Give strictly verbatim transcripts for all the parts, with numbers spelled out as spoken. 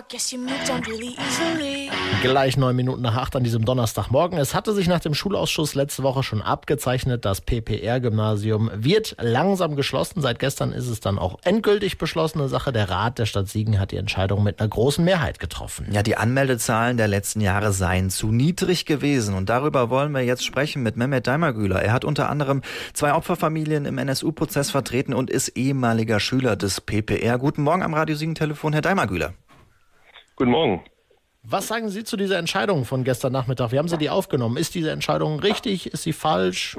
guess you moved on really easily. Gleich neun Minuten nach acht an diesem Donnerstagmorgen. Es hatte sich nach dem Schulausschuss letzte Woche schon abgezeichnet, das P P R-Gymnasium wird langsam geschlossen. Seit gestern ist es dann auch endgültig beschlossene Sache. Der Rat der Stadt Siegen hat die Entscheidung mit einer großen Mehrheit getroffen. Ja, die Anmeldezahlen der letzten Jahre seien zu niedrig gewesen. Und darüber wollen wir jetzt sprechen mit Mehmet Daimagüler. Er hat unter anderem zwei Opferfamilien im N S U-Prozess vertreten und ist ehemaliger Schüler des P P R. Guten Morgen am Radio Siegen-Telefon, Herr Daimagüler. Guten Morgen. Was sagen Sie zu dieser Entscheidung von gestern Nachmittag? Wie haben Sie die aufgenommen? Ist diese Entscheidung richtig? Ist sie falsch?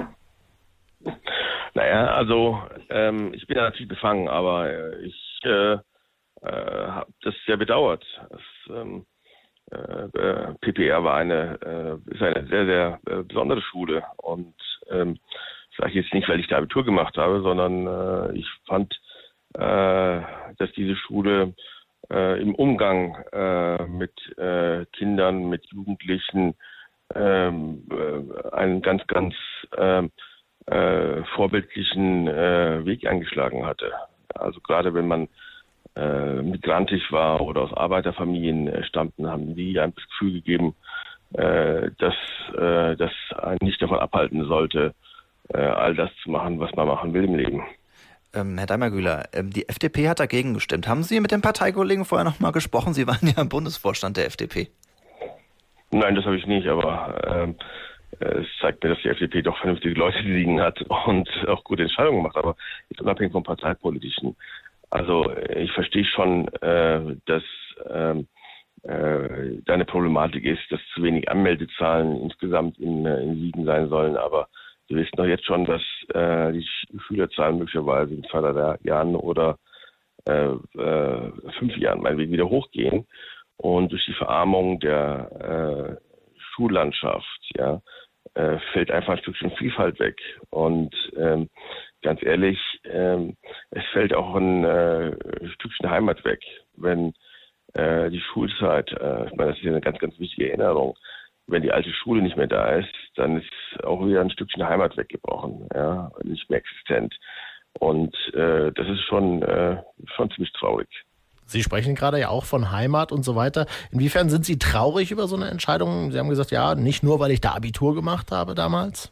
Naja, also ähm, ich bin ja natürlich befangen, aber äh, ich äh, äh, habe das sehr bedauert. Das, ähm, äh, P P R war eine, äh, ist eine sehr, sehr äh, besondere Schule und ähm, sage ich jetzt nicht, weil ich da Abitur gemacht habe, sondern äh, ich fand, äh, dass diese Schule Äh, im Umgang äh, mit äh, Kindern, mit Jugendlichen ähm, äh, einen ganz, ganz äh, äh, vorbildlichen äh, Weg eingeschlagen hatte. Also gerade wenn man äh, migrantisch war oder aus Arbeiterfamilien äh, stammten, haben die einem das Gefühl gegeben, äh, dass äh, das einen nicht davon abhalten sollte, äh, all das zu machen, was man machen will im Leben. Ähm, Herr Daimagüler, ähm, die F D P hat dagegen gestimmt. Haben Sie mit den Parteikollegen vorher noch mal gesprochen? Sie waren ja im Bundesvorstand der F D P. Nein, das habe ich nicht, aber ähm, es zeigt mir, dass die F D P doch vernünftige Leute liegen hat und auch gute Entscheidungen macht, aber ist unabhängig vom Parteipolitischen. Also ich verstehe schon, äh, dass ähm, äh, da eine Problematik ist, dass zu wenig Anmeldezahlen insgesamt in, in Siegen sein sollen, aber wir wissen doch jetzt schon, dass äh, die Schülerzahlen möglicherweise in zwei, drei Jahren oder äh, äh, fünf Jahren meinetwegen wieder hochgehen. Und durch die Verarmung der äh, Schullandschaft ja, äh, fällt einfach ein Stückchen Vielfalt weg. Und ähm, ganz ehrlich, ähm, es fällt auch ein äh, Stückchen Heimat weg, wenn äh, die Schulzeit, äh, ich meine, das ist ja eine ganz, ganz wichtige Erinnerung, wenn die alte Schule nicht mehr da ist, dann ist auch wieder ein Stückchen Heimat weggebrochen, ja, nicht mehr existent. Und äh, das ist schon, äh, schon ziemlich traurig. Sie sprechen gerade ja auch von Heimat und so weiter. Inwiefern sind Sie traurig über so eine Entscheidung? Sie haben gesagt, ja, nicht nur, weil ich da Abitur gemacht habe damals.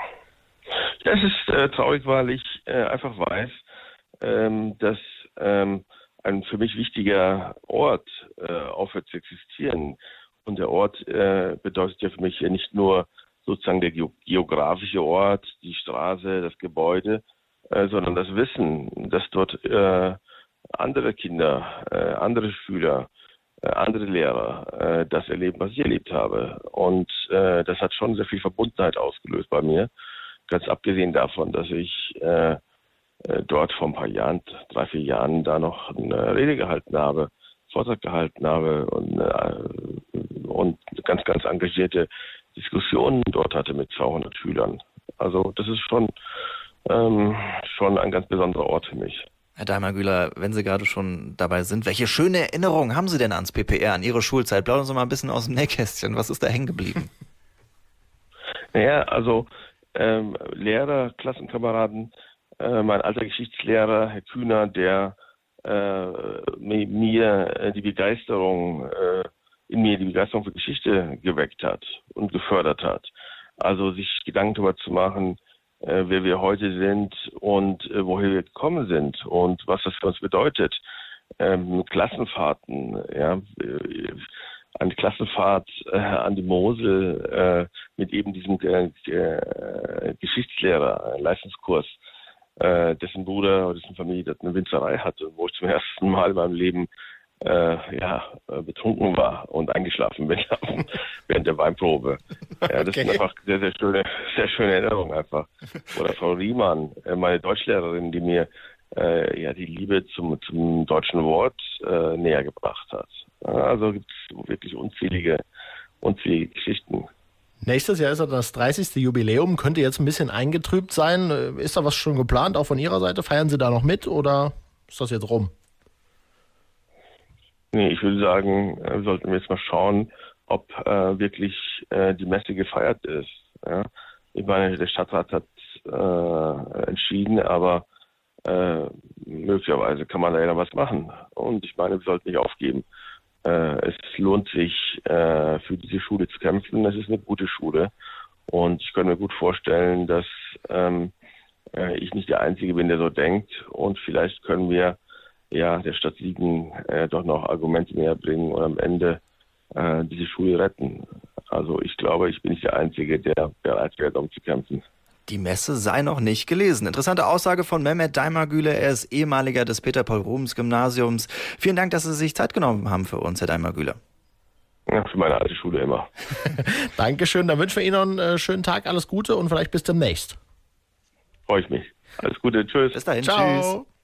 Ja, es ist äh, traurig, weil ich äh, einfach weiß, ähm, dass ähm, ein für mich wichtiger Ort äh, aufhört zu existieren. Und der Ort äh, bedeutet ja für mich ja nicht nur sozusagen der geografische Ort, die Straße, das Gebäude, äh, sondern das Wissen, dass dort äh, andere Kinder, äh, andere Schüler, äh, andere Lehrer äh, das erleben, was ich erlebt habe. Und äh, das hat schon sehr viel Verbundenheit ausgelöst bei mir. Ganz abgesehen davon, dass ich äh, äh, dort vor ein paar Jahren, drei, vier Jahren, da noch eine Rede gehalten habe, Vortrag gehalten habe und, äh, und ganz, ganz engagierte Diskussionen dort hatte mit zweihundert Schülern. Also das ist schon, ähm, schon ein ganz besonderer Ort für mich. Herr Daimagüler, wenn Sie gerade schon dabei sind, welche schöne Erinnerungen haben Sie denn ans P P R, an Ihre Schulzeit? Plaudern Sie mal ein bisschen aus dem Nähkästchen. Was ist da hängen geblieben? Naja, also ähm, Lehrer, Klassenkameraden, äh, mein alter Geschichtslehrer, Herr Kühner, der äh, mir äh, die Begeisterung, äh, in mir die Begeisterung für Geschichte geweckt hat und gefördert hat. Also sich Gedanken darüber zu machen, äh, wer wir heute sind und äh, woher wir gekommen sind und was das für uns bedeutet. Ähm, Klassenfahrten, ja, äh, eine Klassenfahrt äh, an die Mosel äh, mit eben diesem äh, äh, Geschichtslehrer, äh, Leistungskurs, äh, dessen Bruder oder dessen Familie dort eine Winzerei hatte, wo ich zum ersten Mal in meinem Leben äh, ja, äh, betrunken war und eingeschlafen bin während der Weinprobe. Ja, das okay. Sind einfach sehr, sehr schöne, sehr schöne Erinnerungen einfach. Oder Frau Riemann, äh, meine Deutschlehrerin, die mir äh, ja die Liebe zum, zum deutschen Wort äh, näher gebracht hat. Ja, also gibt es wirklich unzählige, unzählige Geschichten. Nächstes Jahr ist ja das dreißigste Jubiläum, könnte jetzt ein bisschen eingetrübt sein. Ist da was schon geplant, auch von Ihrer Seite? Feiern Sie da noch mit oder ist das jetzt rum? Nee, ich würde sagen, wir sollten jetzt mal schauen, ob äh, wirklich äh, die Messe gefeiert ist. Ja? Ich meine, der Stadtrat hat äh, entschieden, aber äh, möglicherweise kann man da ja noch was machen. Und ich meine, wir sollten nicht aufgeben. äh, es lohnt sich, äh, für diese Schule zu kämpfen. Es ist eine gute Schule und ich kann mir gut vorstellen, dass ähm, äh, ich nicht der Einzige bin, der so denkt, und vielleicht können wir ja der Stadt Siegen äh, doch noch Argumente näher bringen und am Ende äh, diese Schule retten. Also ich glaube, ich bin nicht der Einzige, der bereit wäre, darum zu kämpfen. Die Messe sei noch nicht gelesen. Interessante Aussage von Mehmet Daimagüler. Er ist ehemaliger des Peter-Paul-Rubens-Gymnasiums. Vielen Dank, dass Sie sich Zeit genommen haben für uns, Herr Daimagüler. Ja, für meine alte Schule immer. Dankeschön. Dann wünschen wir Ihnen noch einen äh, schönen Tag, alles Gute und vielleicht bis demnächst. Freue ich mich. Alles Gute, tschüss. Bis dahin, Ciao. tschüss.